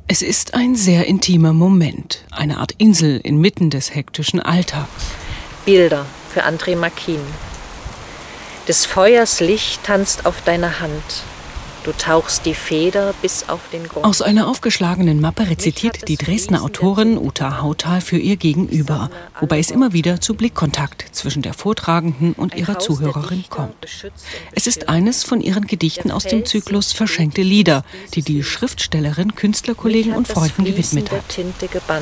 Es ist ein sehr intimer Moment, eine Art Insel inmitten des hektischen Alltags. Bilder für André Makin. Des Feuers Licht tanzt auf deiner Hand. Du tauchst die Feder bis auf den Grund. Aus einer aufgeschlagenen Mappe rezitiert die Dresdner Autorin Uta Hautal für ihr Gegenüber, wobei es immer wieder zu Blickkontakt zwischen der Vortragenden und ihrer Zuhörerin kommt. Es ist eines von ihren Gedichten aus dem Zyklus Verschenkte Lieder, die die Schriftstellerin Künstlerkollegen und Freunden gewidmet hat. Tinte gebannt.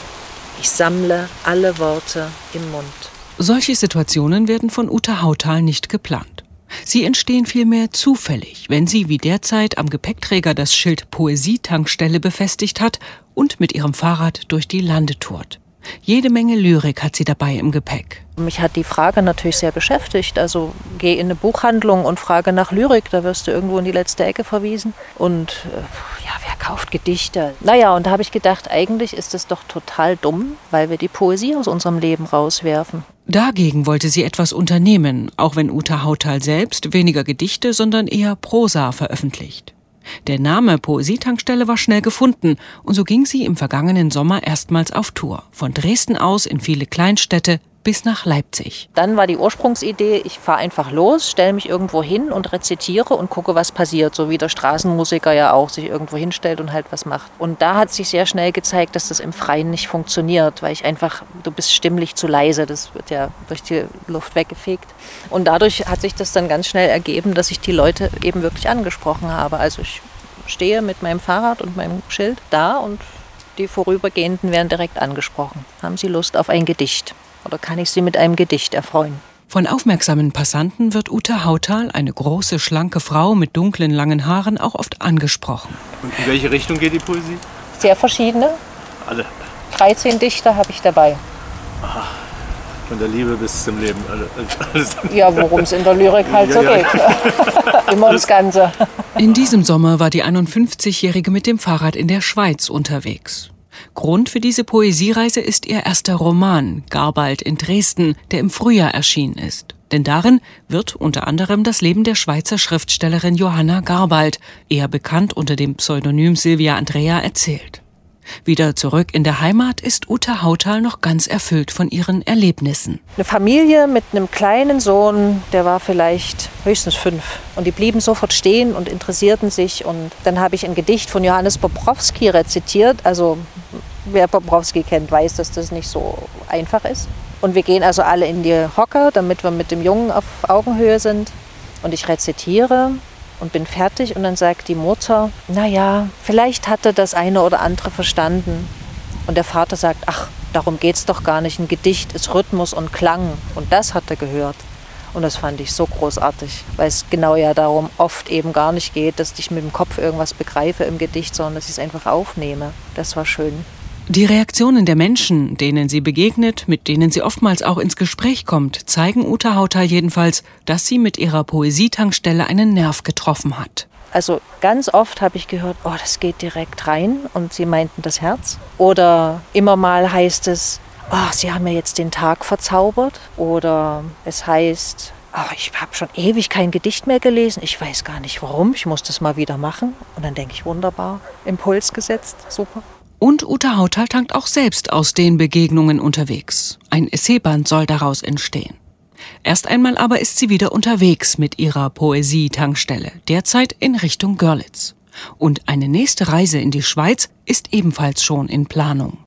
Ich sammle alle Worte im Mund. Solche Situationen werden von Uta Hautal nicht geplant. Sie entstehen vielmehr zufällig, wenn sie wie derzeit am Gepäckträger das Schild Poesietankstelle befestigt hat und mit ihrem Fahrrad durch die Lande tourt. Jede Menge Lyrik hat sie dabei im Gepäck. Mich hat die Frage natürlich sehr beschäftigt. Also geh in eine Buchhandlung und frage nach Lyrik, da wirst du irgendwo in die letzte Ecke verwiesen. Und wer kauft Gedichte? Naja, und da habe ich gedacht, eigentlich ist es doch total dumm, weil wir die Poesie aus unserem Leben rauswerfen. Dagegen wollte sie etwas unternehmen, auch wenn Uta Hautal selbst weniger Gedichte, sondern eher Prosa veröffentlicht. Der Name Poesietankstelle war schnell gefunden und so ging sie im vergangenen Sommer erstmals auf Tour. Von Dresden aus in viele Kleinstädte bis nach Leipzig. Dann war die Ursprungsidee, ich fahre einfach los, stelle mich irgendwo hin und rezitiere und gucke, was passiert. So wie der Straßenmusiker ja auch sich irgendwo hinstellt und halt was macht. Und da hat sich sehr schnell gezeigt, dass das im Freien nicht funktioniert, weil du bist stimmlich zu leise, das wird ja durch die Luft weggefegt. Und dadurch hat sich das dann ganz schnell ergeben, dass ich die Leute eben wirklich angesprochen habe. Also ich stehe mit meinem Fahrrad und meinem Schild da und die Vorübergehenden werden direkt angesprochen. Haben Sie Lust auf ein Gedicht? Oder kann ich Sie mit einem Gedicht erfreuen? Von aufmerksamen Passanten wird Uta Hautal, eine große, schlanke Frau mit dunklen, langen Haaren, auch oft angesprochen. Und in welche Richtung geht die Poesie? Sehr verschiedene. Alle. 13 Dichter habe ich dabei. Aha. Von der Liebe bis zum Leben. Alles. Ja, worum es in der Lyrik halt so geht. Immer ums Ganze. In diesem Sommer war die 51-Jährige mit dem Fahrrad in der Schweiz unterwegs. Grund für diese Poesiereise ist ihr erster Roman, Garbald in Dresden, der im Frühjahr erschienen ist. Denn darin wird unter anderem das Leben der Schweizer Schriftstellerin Johanna Garbald, eher bekannt unter dem Pseudonym Silvia Andrea, erzählt. Wieder zurück in der Heimat ist Uta Hautal noch ganz erfüllt von ihren Erlebnissen. Eine Familie mit einem kleinen Sohn, der war vielleicht höchstens 5. Und die blieben sofort stehen und interessierten sich. Und dann habe ich ein Gedicht von Johannes Bobrowski rezitiert. Also wer Bobrowski kennt, weiß, dass das nicht so einfach ist. Und wir gehen also alle in die Hocke, damit wir mit dem Jungen auf Augenhöhe sind. Und ich rezitiere und bin fertig und dann sagt die Mutter, naja, vielleicht hat er das eine oder andere verstanden. Und der Vater sagt, ach, darum geht's doch gar nicht. Ein Gedicht ist Rhythmus und Klang und das hat er gehört. Und das fand ich so großartig, weil es genau ja darum oft eben gar nicht geht, dass ich mit dem Kopf irgendwas begreife im Gedicht, sondern dass ich es einfach aufnehme. Das war schön. Die Reaktionen der Menschen, denen sie begegnet, mit denen sie oftmals auch ins Gespräch kommt, zeigen Uta Hautal jedenfalls, dass sie mit ihrer Poesietankstelle einen Nerv getroffen hat. Also ganz oft habe ich gehört, oh, das geht direkt rein und sie meinten das Herz. Oder immer mal heißt es, oh, Sie haben mir jetzt den Tag verzaubert. Oder es heißt, oh, ich habe schon ewig kein Gedicht mehr gelesen, ich weiß gar nicht warum, ich muss das mal wieder machen. Und dann denke ich, wunderbar, Impuls gesetzt, super. Und Uta Hautal tankt auch selbst aus den Begegnungen unterwegs. Ein Essayband soll daraus entstehen. Erst einmal aber ist sie wieder unterwegs mit ihrer Poesietankstelle, derzeit in Richtung Görlitz. Und eine nächste Reise in die Schweiz ist ebenfalls schon in Planung.